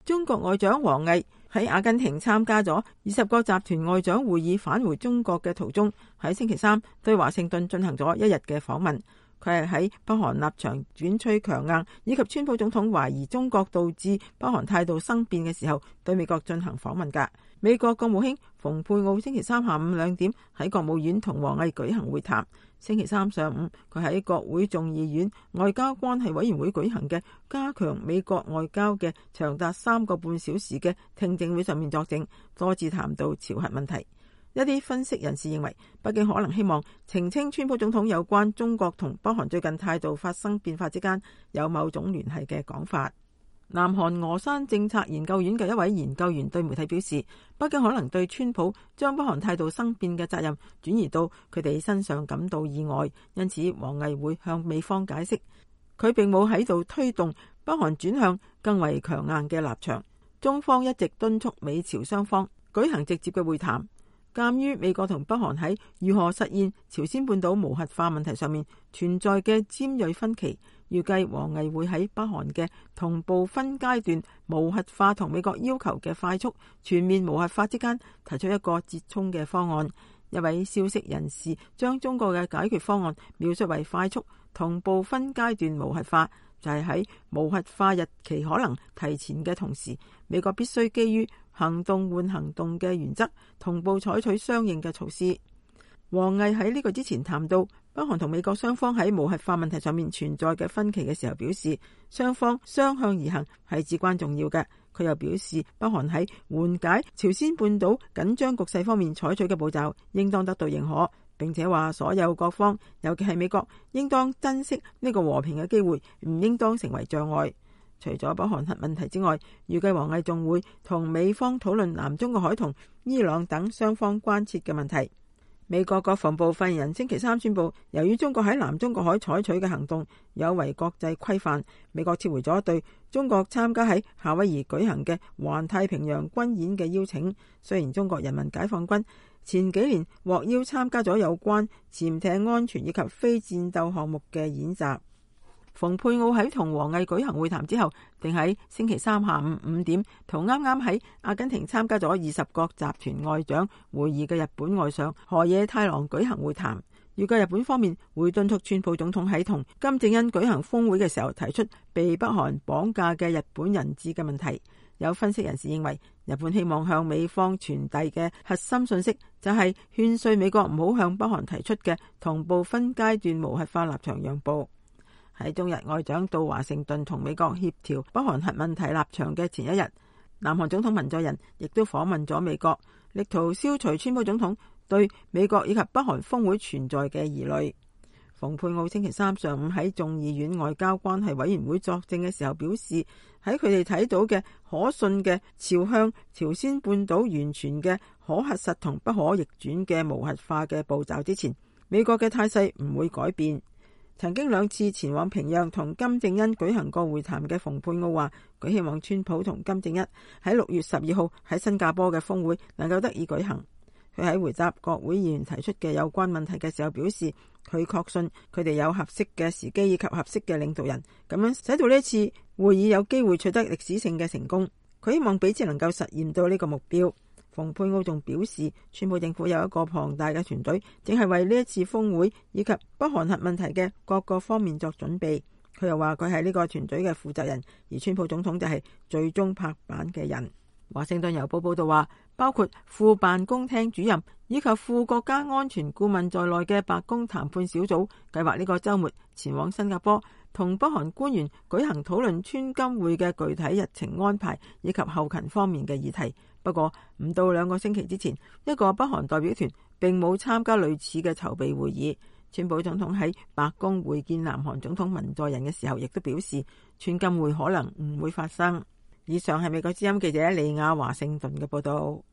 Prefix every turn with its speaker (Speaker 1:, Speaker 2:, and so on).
Speaker 1: 中國外長王毅喺阿根廷參加咗20個集團外長會議返回中國嘅途中，喺星期三對華盛頓進行咗一日嘅訪問。佢係喺北韓立場轉趨強硬，以及川普總統懷疑中國導致北韓態度生變嘅時候，對美國進行訪問㗎。美國國務卿蓬佩奧星期三下午2點喺國務院同王毅舉行會談。星期三上午，佢喺國會眾議院外交關係委員會舉行嘅加強美國外交嘅長達3個半小時嘅聽證會上面作證，多次談到朝核問題。一啲分析人士認為，北京可能希望澄清川普總統有關中國同北韓最近態度發生變化之間有某種聯繫嘅講法。南韓峨山政策研究院嘅一位研究員對媒體表示，北京可能對川普將北韓態度生變嘅責任轉移到佢哋身上感到意外，因此王毅會向美方解釋，佢並冇喺度推動北韓轉向更為強硬嘅立場。中方一直敦促美朝雙方舉行直接嘅會談。鑒於美國同北韓喺如何實現朝鮮半島無核化問題上面存在嘅尖銳分歧，預計王毅會喺北韓嘅同步分階段無核化同美國要求嘅快速全面無核化之間提出一個折衷嘅方案。一位消息人士將中國嘅解決方案描述為快速同步分階段無核化，就係喺無核化日期可能提前嘅同時，美國必須基於行動換行動嘅原則，同步採取相應嘅措施。王毅喺呢個之前談到北韓同美國雙方喺無核化問題上面存在嘅分歧嘅時候，表示雙方相向而行係至關重要嘅。佢又表示，北韓喺緩解朝鮮半島緊張局勢方面採取嘅步驟應當得到認可，並且話所有各方，尤其係美國，應當珍惜呢個和平嘅機會，唔應當成為障礙。除咗北韓核問題之外，預計王毅仲會同美方討論南中國海同伊朗等雙方關切嘅問題。美國國防部發言人星期三宣布，由於中國喺南中國海採取嘅行動有違國際規範，美國撤回咗對中國參加喺夏威夷舉行嘅環太平洋軍演嘅邀請。雖然中國人民解放軍前幾年獲邀參加咗有關潛艇安全以及非戰鬥項目嘅演習。蓬佩奧喺同王毅舉行會談之後，定喺星期三下午5點同啱啱喺阿根廷參加咗20國集團外長會議嘅日本外相河野太郎舉行會談。預計日本方面會敦促川普總統喺同金正恩舉行峰會嘅時候提出被北韓綁架嘅日本人質嘅問題。有分析人士認為，日本希望向美方傳遞嘅核心信息就係勸說美國唔好向北韓提出嘅同步分階段無核化立場讓步。喺中日外長到華盛頓同美國協調北韓核問題立場嘅前一日，南韓總統文在寅亦都訪問咗美國，力圖消除川普總統對美國以及北韓峰會存在嘅疑慮。蓬佩奧星期三上午喺眾議院外交關係委員會作證嘅時候表示，喺佢哋睇到嘅可信嘅朝向朝鮮半島完全嘅可核實同不可逆轉嘅無核化嘅步驟之前，美國嘅態勢唔會改變。曾經2次前往平壤同金正恩舉行過會談嘅蓬佩奧話，佢希望川普同金正恩喺6月12號喺新加坡嘅峰會能夠得以舉行。佢喺回答國會議員提出嘅有關問題嘅時候表示，佢確信佢哋有合適嘅時機以及合適嘅領導人，咁樣使到呢次會議有機會取得歷史性嘅成功。佢希望彼此能夠實現到呢個目標。蓬佩奧仲表示，川普政府有一個龐大嘅團隊，正係為呢一次峰會以及北韓核問題嘅各個方面作準備。佢又話佢係呢個團隊嘅負責人，而川普總統就係最終拍板嘅人。華盛頓郵報報道話，包括副辦公廳主任以及副國家安全顧問在內嘅白宮談判小組計劃呢個週末前往新加坡，同北韓官員舉行討論川金會嘅具體日程安排以及後勤方面嘅議題。不過唔到2個星期之前，一個北韓代表團並冇參加類似嘅籌備會議。川普總統喺白宮會見南韓總統文在寅嘅時候，亦都表示川金會可能唔會發生。以上係美國之音記者李亞華盛頓嘅報道。